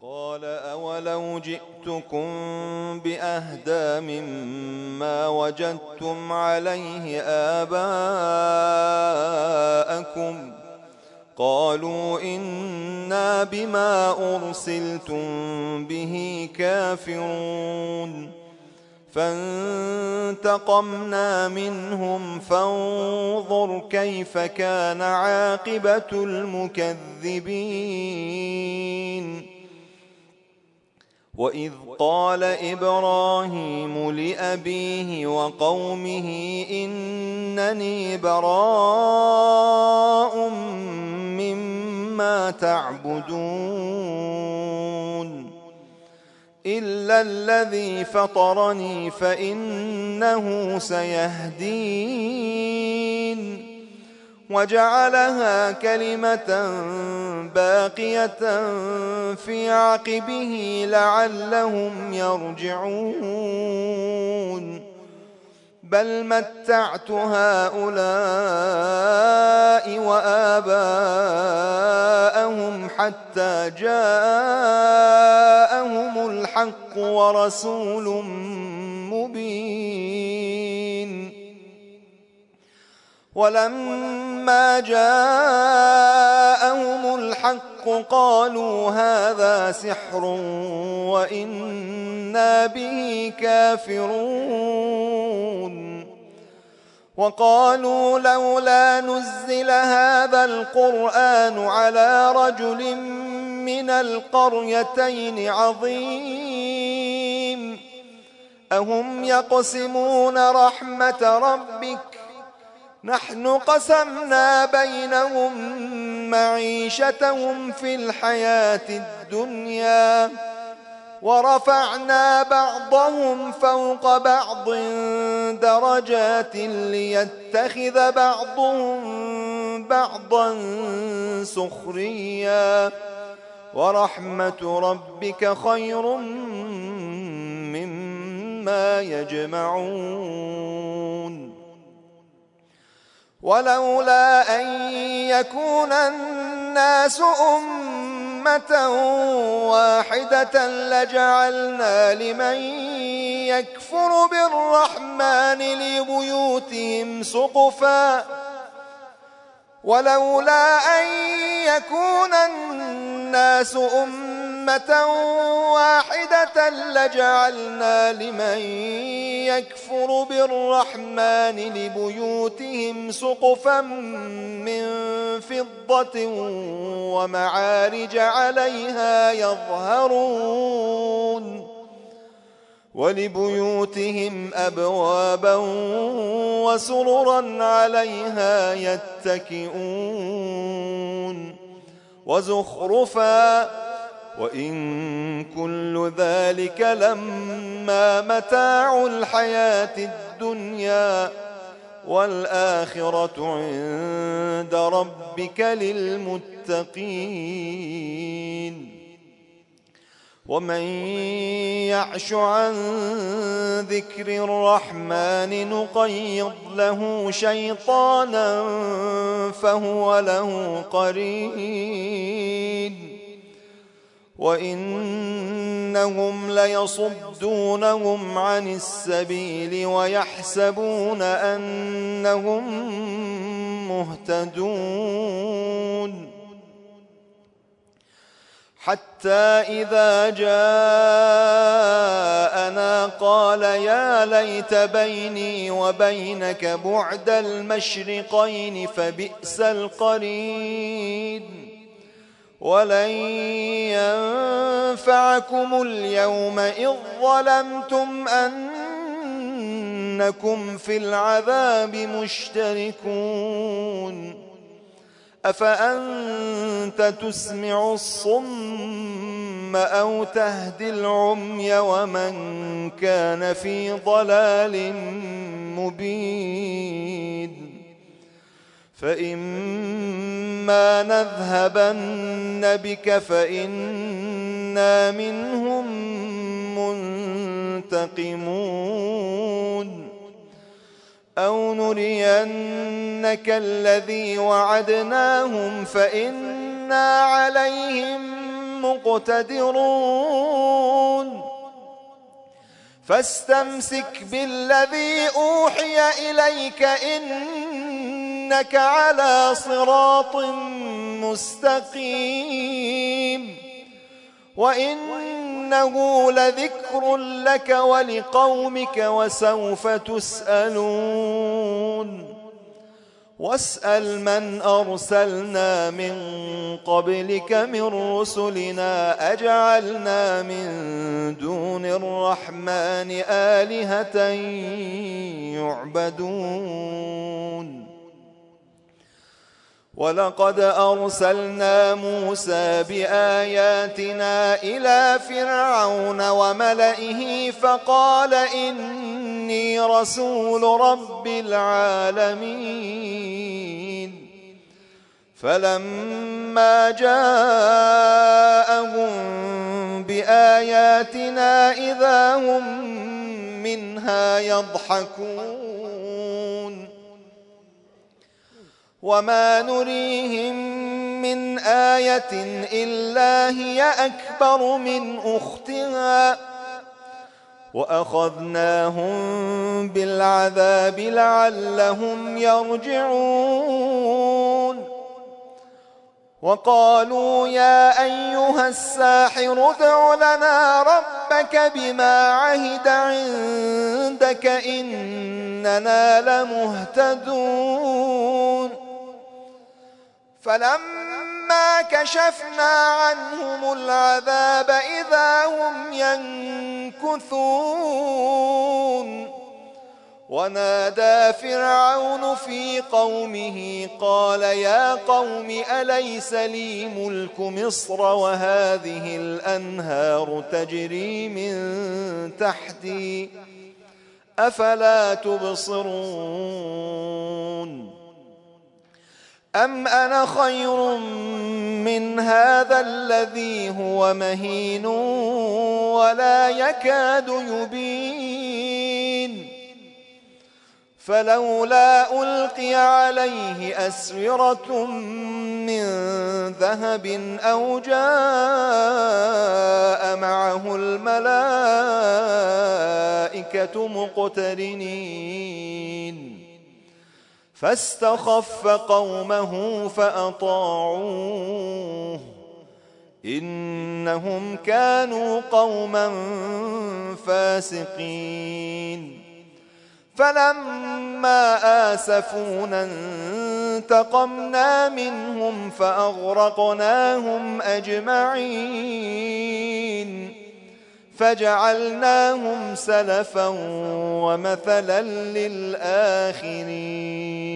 قال أولو جئتكم بأهدى مما وجدتم عليه آباءكم قالوا إنا بما أرسلتم به كافرون فانتقمنا منهم فانظر كيف كان عاقبة المكذبين وإذ قال إبراهيم لأبيه وقومه إنني براء مما تعبدون إلا الذي فطرني فإنه سيهدين وجعلها كلمة باقية في عقبه لعلهم يرجعون بل متعت هؤلاء وآباءهم حتى جاءهم الحق ورسول مبين ولما جاءهم الحق قالوا هذا سحر وإنا به كافرون وقالوا لولا نزل هذا القرآن على رجل من القريتين عظيم أهم يقسمون رحمة ربك نحن قسمنا بينهم معيشتهم في الحياة الدنيا ورفعنا بعضهم فوق بعض درجات ليتخذ بعضهم بعضا سخريا ورحمة ربك خير مما يجمعون ولولا أن يكون الناس أمة واحدة لجعلنا لمن يكفر بالرحمن لبيوتهم سقفا ولولا أن يكون الناس أمة واحدة لجعلنا لمن يكفر بالرحمن لبيوتهم سقفا من فضة ومعارج عليها يظهرون ولبيوتهم أبوابا وسررا عليها يتكئون وزخرفا وإن كل ذلك لما متاع الحياة الدنيا والآخرة عند ربك للمتقين ومن يعش عن ذكر الرحمن نقيض له شيطانا فهو له قرين وإنهم ليصدونهم عن السبيل ويحسبون أنهم مهتدون حتى إذا جاءنا قال يا ليت بيني وبينك بعد المشرقين فبئس القرين ولن ينفعكم اليوم إذ ظلمتم أنكم في العذاب مشتركون أفأنت تسمع الصم أو تهدي العمي ومن كان في ضلال مبين فإما نذهبن بك فإنا منهم منتقمون أو نرينك الذي وعدناهم فإنا عليهم مقتدرون فاستمسك بالذي أوحي إليك إنك على صراط مستقيم وإنه لذكر لك ولقومك وسوف تسألون واسأل من أرسلنا من قبلك من رسلنا أجعلنا من دون الرحمن آلهة يعبدون ولقد أرسلنا موسى بآياتنا إلى فرعون وملئه فقال إني رسول رب العالمين فلما جاءهم بآياتنا إذا هم منها يضحكون وما نريهم من آية إلا هي أكبر من أختها وأخذناهم بالعذاب لعلهم يرجعون وقالوا يا أيها الساحر ادع لنا ربك بما عهد عندك إننا لمهتدون فلما كشفنا عنهم العذاب إذا هم ينكثون ونادى فرعون في قومه قال يا قوم أليس لي ملك مصر وهذه الأنهار تجري من تحتي أفلا تبصرون أم أنا خير من هذا الذي هو مهين ولا يكاد يبين فلولا ألقي عليه أسورة من ذهب أو جاء معه الملائكة مقترنين فاستخف قومه فأطاعوه إنهم كانوا قوما فاسقين فلما آسفونا انتقمنا منهم فأغرقناهم أجمعين فجعلناهم سلفا ومثلا للآخرين